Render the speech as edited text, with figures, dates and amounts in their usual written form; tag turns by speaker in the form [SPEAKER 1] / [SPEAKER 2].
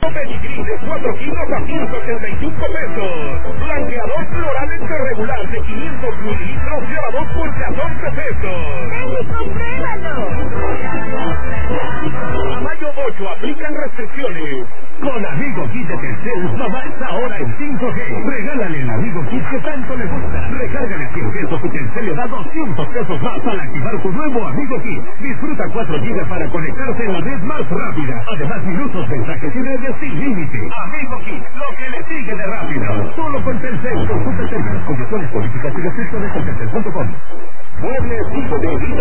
[SPEAKER 1] Pedigrí de 4 kilos a 185 pesos. Blanqueador floral extra regular de 500 mililitros y a 2 por 14 pesos.
[SPEAKER 2] ¡Ven y compruébalo!
[SPEAKER 1] A mayo 8 aplican restricciones.
[SPEAKER 3] Con Amigo Kit de Telcel, mamá está ahora en 5G. Regálale el Amigo Kit que tanto le gusta. Recárgale 100 pesos y Telcel le da 200 pesos más al activar tu nuevo Amigo Kit. Disfruta 4 GB para conectarse en la red más rápida. Además, minutos, mensajes y redes sin límite. Amigo Kit, lo que le sigue de rápido. Solo con Telcel. Consulta términos, condiciones, políticas y restricciones en telcel.com.
[SPEAKER 1] Muebles tipo de vida.